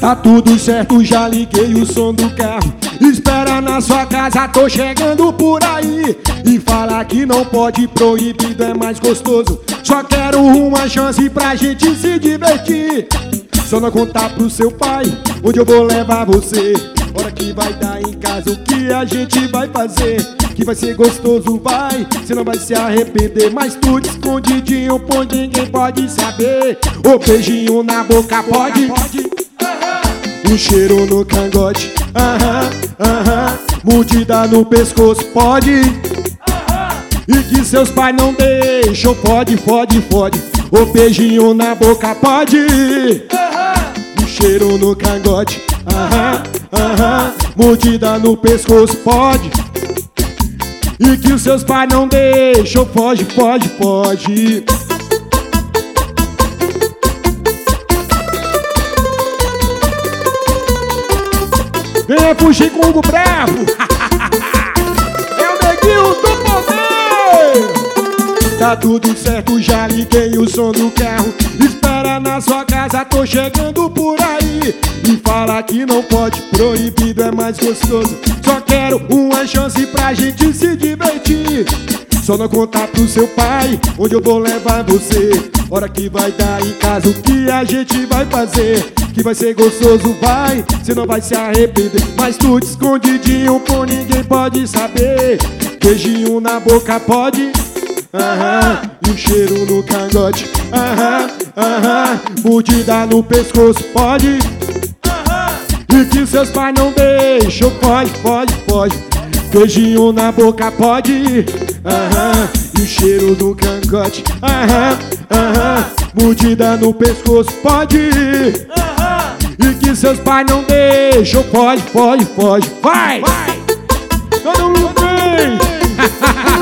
Tá tudo certo, já liguei o som do carro. Espera na sua casa, tô chegando por aí. E falar que não pode, proibido é mais gostoso. Só quero uma chance pra gente se divertir. Só não contar pro seu pai onde eu vou levar você. Hora que vai dar em casa, o que a gente vai fazer? Que vai ser gostoso, vai, cê não vai se arrepender. Mas tudo escondidinho, pô, ninguém pode saber. O beijinho na boca pode, um cheiro no cangote, mordida no pescoço pode, e que seus pais não deixam, pode. O beijinho na boca pode, um cheiro no cangote, mordida no pescoço pode, e que os seus pais não deixam, pode. Venha fugir com o Hugo Bravo. É o neguinho do poder. Tá tudo certo, já liguei o som do carro. Espera na sua casa, tô chegando por aí. E fala que não pode, proibido é mais gostoso. Só quero uma chance pra gente se divertir. Só não contar pro seu pai onde eu vou levar você. Hora que vai dar em casa, o que a gente vai fazer? Que vai ser gostoso, vai, cê não vai se arrepender. Mas tudo escondidinho, pô, ninguém pode saber. Beijinho na boca pode, e um cheiro no cangote, mordida no pescoço pode, e que seus pais não deixam, pode. Beijinho na boca pode, e um cheiro no cangote, mordida no pescoço pode, e que seus pais não deixam, pode. Vai! Todo mundo vem!